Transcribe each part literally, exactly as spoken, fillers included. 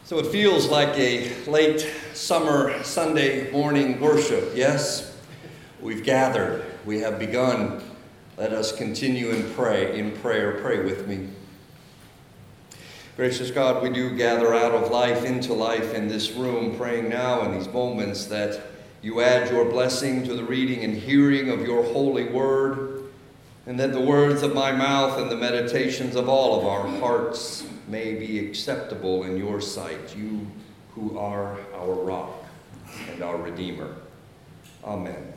So it feels like a late summer Sunday morning worship, yes? We've gathered, we have begun. Let us continue in pray, in prayer. Pray with me. Gracious God, we do gather out of life into life in this room, praying now in these moments that you add your blessing to the reading and hearing of your holy word, and that the words of my mouth and the meditations of all of our hearts may be acceptable in your sight, you who are our rock and our Redeemer. Amen.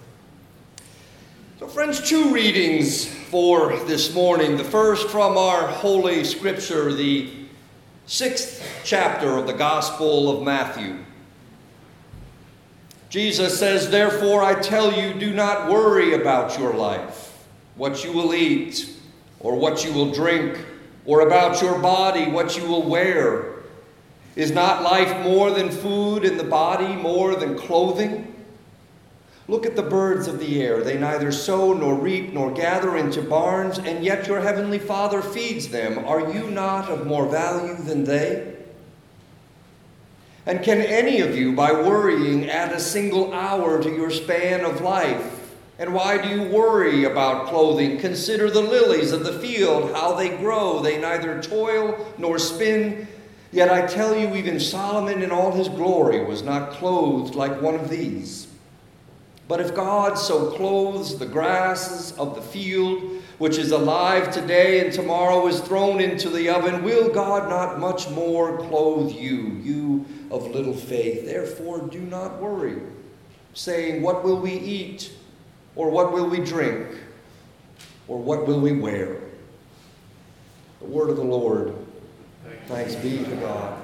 So friends, two readings for this morning. The first from our Holy Scripture, the sixth chapter of the Gospel of Matthew. Jesus says, "Therefore I tell you, do not worry about your life, what you will eat or what you will drink, or about your body, what you will wear. Is not life more than food, and the body more than clothing? Look at the birds of the air. They neither sow nor reap nor gather into barns, and yet your heavenly Father feeds them. Are you not of more value than they? And can any of you, by worrying, add a single hour to your span of life? And why do you worry about clothing? Consider the lilies of the field, how they grow. They neither toil nor spin. Yet I tell you, even Solomon in all his glory was not clothed like one of these. But if God so clothes the grasses of the field, which is alive today and tomorrow is thrown into the oven, will God not much more clothe you, you of little faith? Therefore do not worry, saying, what will we eat? Or what will we drink? Or what will we wear?" The word of the Lord. Thanks be to God.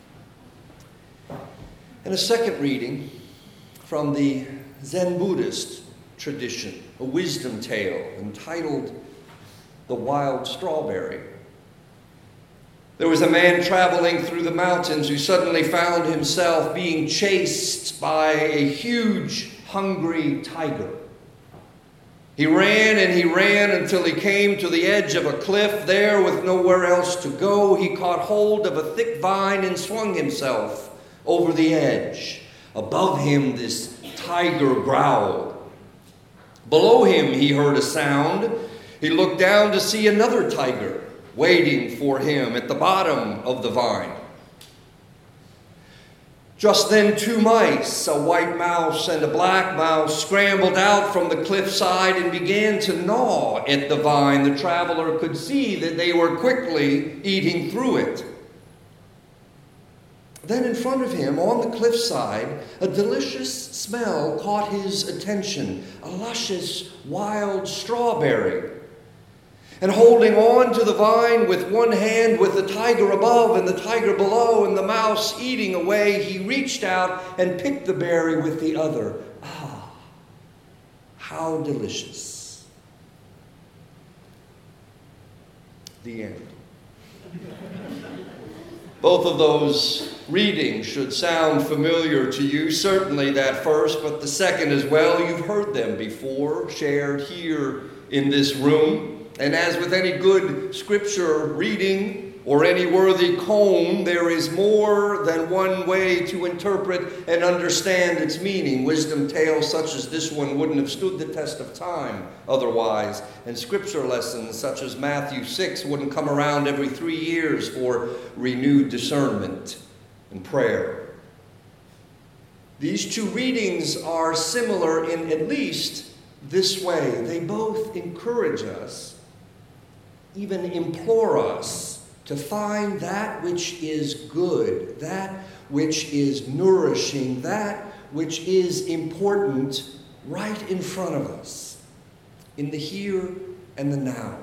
And a second reading from the Zen Buddhist tradition, a wisdom tale entitled The Wild Strawberry. There was a man traveling through the mountains who suddenly found himself being chased by a huge, hungry tiger. He ran and he ran until he came to the edge of a cliff. There, with nowhere else to go, he caught hold of a thick vine and swung himself over the edge. Above him, this tiger growled. Below him, he heard a sound. He looked down to see another tiger waiting for him at the bottom of the vine. Just then two mice, a white mouse and a black mouse, scrambled out from the cliffside and began to gnaw at the vine. The traveler could see that they were quickly eating through it. Then in front of him, on the cliffside, a delicious smell caught his attention, a luscious wild strawberry. And holding on to the vine with one hand, with the tiger above and the tiger below and the mouse eating away, he reached out and picked the berry with the other. Ah, how delicious. The end. Both of those readings should sound familiar to you, certainly that first, but the second as well. You've heard them before, shared here in this room. And as with any good scripture reading or any worthy poem, there is more than one way to interpret and understand its meaning. Wisdom tales such as this one wouldn't have stood the test of time otherwise. And scripture lessons such as Matthew six wouldn't come around every three years for renewed discernment and prayer. These two readings are similar in at least this way. They both encourage us, even implore us to find that which is good, that which is nourishing, that which is important right in front of us, in the here and the now.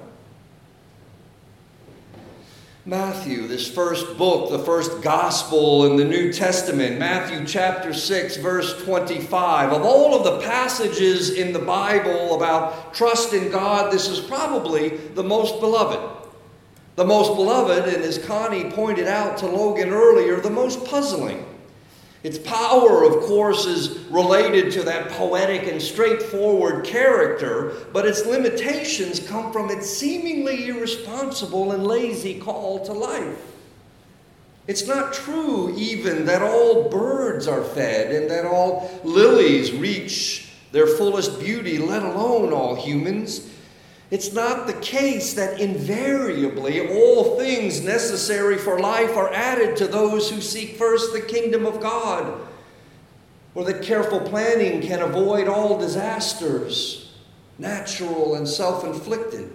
Matthew, this first book, the first gospel in the New Testament, Matthew chapter six, verse twenty-five. Of all of the passages in the Bible about trust in God, this is probably the most beloved. The most beloved, and as Connie pointed out to Logan earlier, the most puzzling. Its power, of course, is related to that poetic and straightforward character, but its limitations come from its seemingly irresponsible and lazy call to life. It's not true even that all birds are fed and that all lilies reach their fullest beauty, let alone all humans. It's not the case that invariably all things necessary for life are added to those who seek first the kingdom of God, or that careful planning can avoid all disasters, natural and self-inflicted.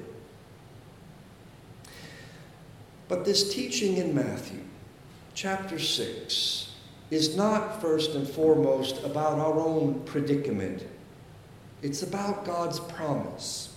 But this teaching in Matthew chapter six is not first and foremost about our own predicament. It's about God's promise.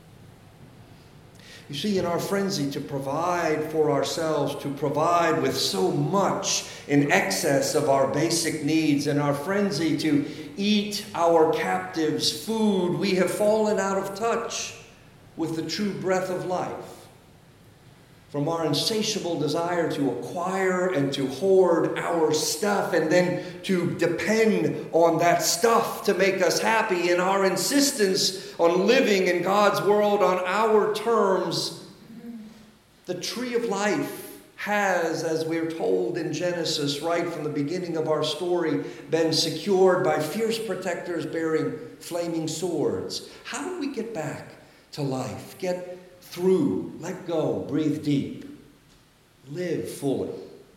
You see, in our frenzy to provide for ourselves, to provide with so much in excess of our basic needs, in our frenzy to eat our captives' food, we have fallen out of touch with the true breath of life. From our insatiable desire to acquire and to hoard our stuff and then to depend on that stuff to make us happy, and our insistence on living in God's world on our terms, the tree of life has, as we're told in Genesis right from the beginning of our story, been secured by fierce protectors bearing flaming swords. How do we get back to life? Get through, let go, breathe deep, live fully.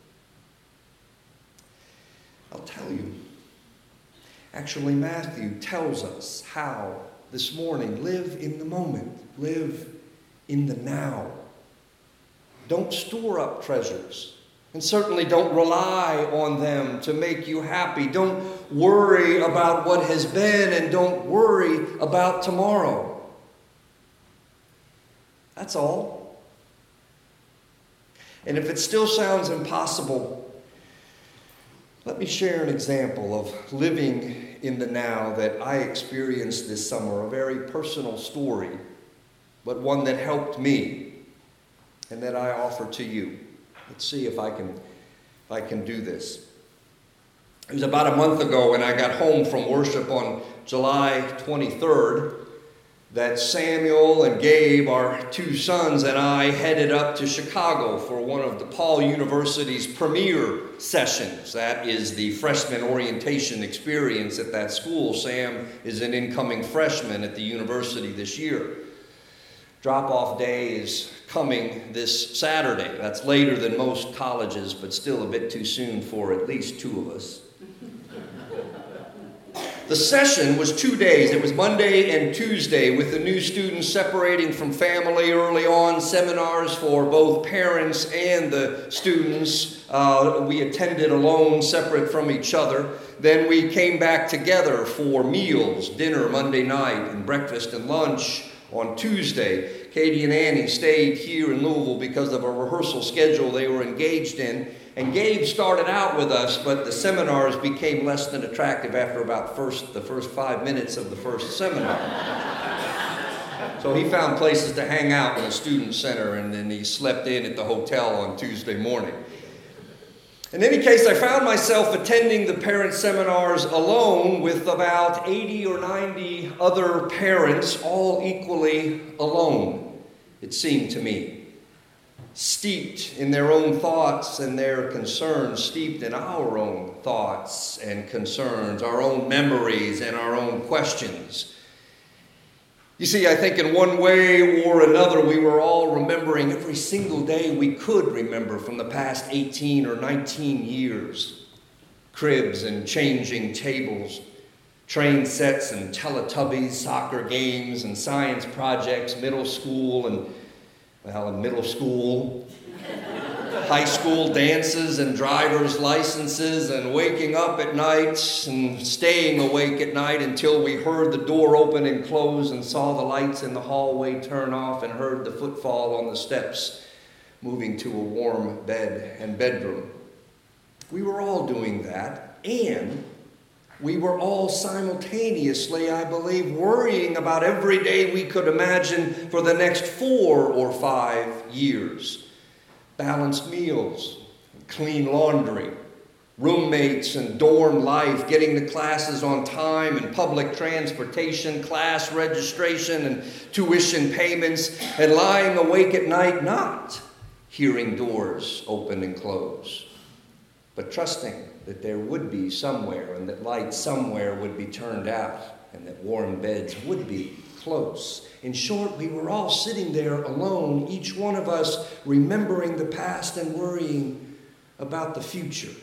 I'll tell you. Actually, Matthew tells us how this morning. Live in the moment. Live in the now. Don't store up treasures. And certainly don't rely on them to make you happy. Don't worry about what has been, and don't worry about tomorrow. That's all. And if it still sounds impossible, let me share an example of living in the now that I experienced this summer, a very personal story, but one that helped me and that I offer to you. Let's see if I can, if I can do this. It was about a month ago when I got home from worship on July twenty-third. That Samuel and Gabe, our two sons, and I headed up to Chicago for one of DePaul University's premier sessions. That is the freshman orientation experience at that school. Sam is an incoming freshman at the university this year. Drop-off day is coming this Saturday. That's later than most colleges, but still a bit too soon for at least two of us. The session was two days. It was Monday and Tuesday, with the new students separating from family early on, seminars for both parents and the students. Uh, we attended alone, separate from each other. Then we came back together for meals, dinner Monday night, and breakfast and lunch on Tuesday. Katie and Annie stayed here in Louisville because of a rehearsal schedule they were engaged in. And Gabe started out with us, but the seminars became less than attractive after about first the first five minutes of the first seminar. So he found places to hang out in the student center, and then he slept in at the hotel on Tuesday morning. In any case, I found myself attending the parent seminars alone with about eighty or ninety other parents, all equally alone, it seemed to me. Steeped in their own thoughts and their concerns, steeped in our own thoughts and concerns, our own memories and our own questions. You see, I think in one way or another, we were all remembering every single day we could remember from the past eighteen or nineteen years. Cribs and changing tables, train sets and Teletubbies, soccer games and science projects, middle school and Well, in middle school, high school dances and driver's licenses, and waking up at night and staying awake at night until we heard the door open and close and saw the lights in the hallway turn off and heard the footfall on the steps moving to a warm bed and bedroom. We were all doing that, and we were all simultaneously, I believe, worrying about every day we could imagine for the next four or five years. Balanced meals, clean laundry, roommates and dorm life, getting to classes on time and public transportation, class registration and tuition payments, and lying awake at night not hearing doors open and close. but trusting that there would be somewhere and that light somewhere would be turned out and that warm beds would be close. In short, we were all sitting there alone, each one of us remembering the past and worrying about the future.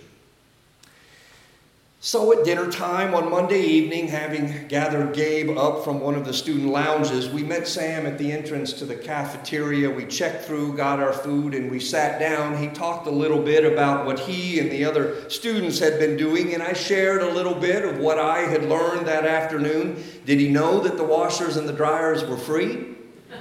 So at dinner time on Monday evening, having gathered Gabe up from one of the student lounges, we met Sam at the entrance to the cafeteria. We checked through, got our food, and we sat down. He talked a little bit about what he and the other students had been doing, and I shared a little bit of what I had learned that afternoon. Did he know that the washers and the dryers were free?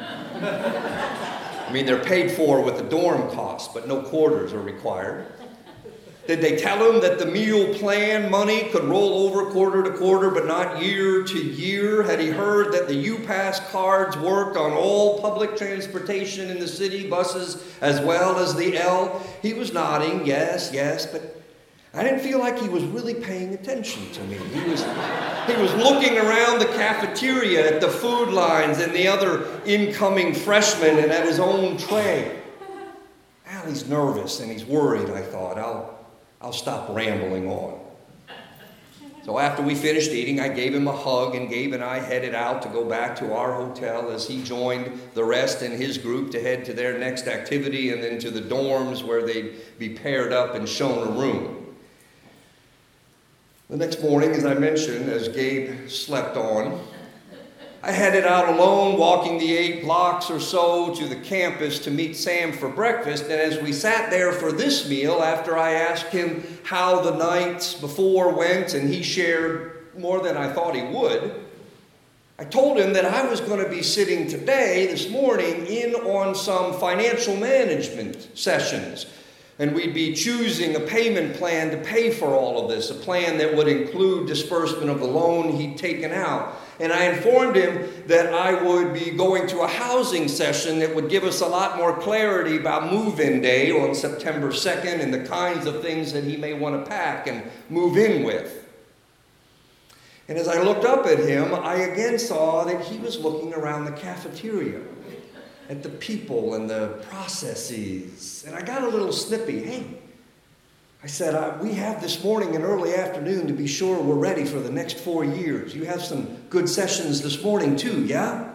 I mean, they're paid for with the dorm cost, but no quarters are required. Did they tell him that the meal plan money could roll over quarter to quarter but not year to year? Had he heard that the U-Pass cards worked on all public transportation in the city, buses as well as the L? He was nodding, yes, yes, but I didn't feel like he was really paying attention to me. He was, he was looking around the cafeteria at the food lines and the other incoming freshmen and at his own tray. Well, he's nervous and he's worried, I thought. I'll... I'll stop rambling on. So after we finished eating, I gave him a hug, and Gabe and I headed out to go back to our hotel as he joined the rest in his group to head to their next activity and then to the dorms where they'd be paired up and shown a room. The next morning, as I mentioned, as Gabe slept on, I headed out alone, walking the eight blocks or so to the campus to meet Sam for breakfast. And as we sat there for this meal, after I asked him how the night before went, and he shared more than I thought he would, I told him that I was going to be sitting today, this morning, in on some financial management sessions. And we'd be choosing a payment plan to pay for all of this, a plan that would include disbursement of the loan he'd taken out. And I informed him that I would be going to a housing session that would give us a lot more clarity about move-in day on September second and the kinds of things that he may want to pack and move in with. And as I looked up at him, I again saw that he was looking around the cafeteria at the people and the processes. And I got a little snippy. Hey, I said, uh, we have this morning and early afternoon to be sure we're ready for the next four years. You have some good sessions this morning too, yeah?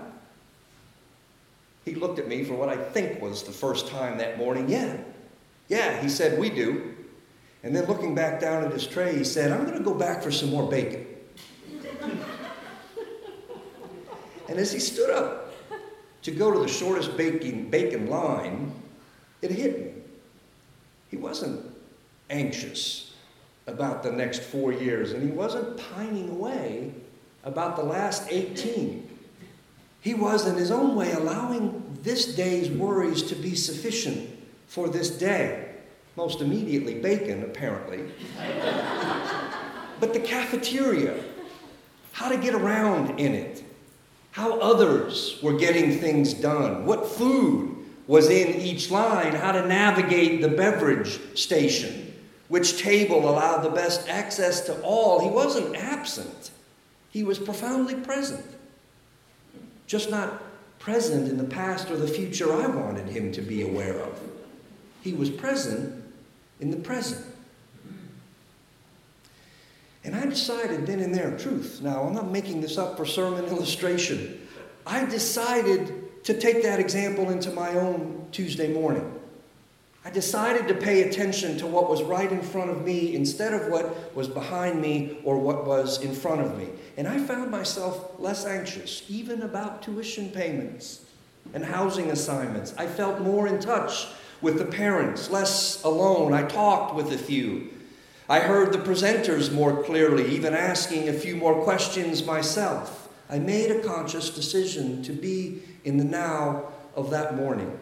He looked at me for what I think was the first time that morning. Yeah, yeah, he said, we do. And then looking back down at his tray, he said, I'm going to go back for some more bacon. And as he stood up to go to the shortest bacon, bacon line, it hit me. He wasn't anxious about the next four years, and he wasn't pining away about the last eighteen. He was, in his own way, allowing this day's worries to be sufficient for this day. Most immediately, bacon, apparently. But the cafeteria, how to get around in it, how others were getting things done, what food was in each line, how to navigate the beverage station, which table allowed the best access to all. He wasn't absent. He was profoundly present. Just not present in the past or the future I wanted him to be aware of. He was present in the present. And I decided then and there, truth. Now, I'm not making this up for sermon illustration. I decided to take that example into my own Tuesday morning. I decided to pay attention to what was right in front of me instead of what was behind me or what was in front of me. And I found myself less anxious, even about tuition payments and housing assignments. I felt more in touch with the parents, less alone. I talked with a few. I heard the presenters more clearly, even asking a few more questions myself. I made a conscious decision to be in the now of that morning.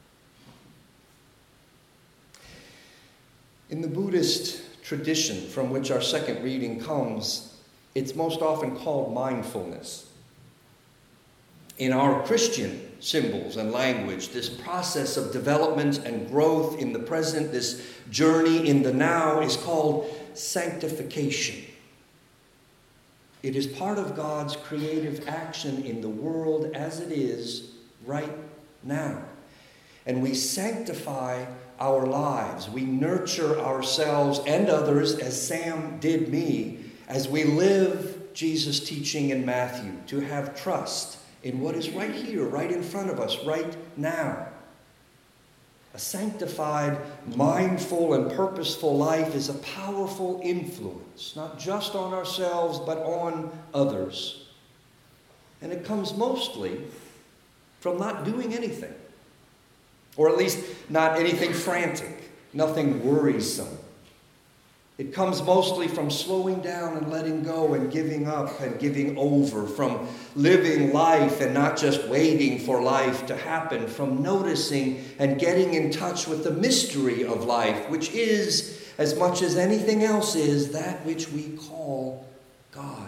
In the Buddhist tradition from which our second reading comes, it's most often called mindfulness. In our Christian symbols and language, this process of development and growth in the present, this journey in the now, is called sanctification. It is part of God's creative action in the world as it is right now. And we sanctify our lives. We nurture ourselves and others, as Sam did me, as we live Jesus' teaching in Matthew, to have trust in what is right here, right in front of us, right now. A sanctified, mindful, and purposeful life is a powerful influence, not just on ourselves, but on others. And it comes mostly from not doing anything, or at least not anything frantic, nothing worrisome. It comes mostly from slowing down and letting go and giving up and giving over, from living life and not just waiting for life to happen, from noticing and getting in touch with the mystery of life, which is, as much as anything else is, that which we call God.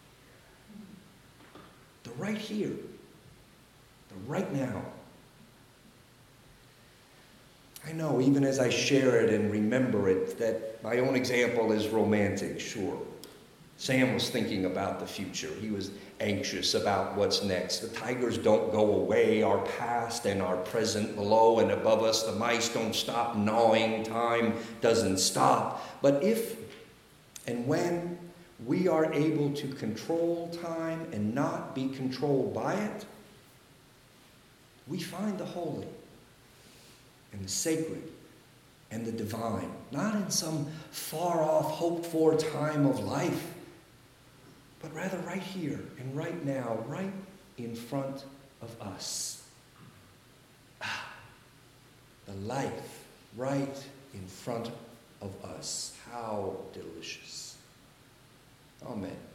The right here, the right now. I know, even as I share it and remember it, that my own example is romantic, sure. Sam was thinking about the future. He was anxious about what's next. The tigers don't go away. Our past and our present below and above us. The mice don't stop gnawing. Time doesn't stop. But if and when we are able to control time and not be controlled by it, we find the holy and the sacred and the divine, not in some far-off, hoped-for time of life, but rather right here and right now, right in front of us. Ah, the life right in front of us. How delicious. Amen.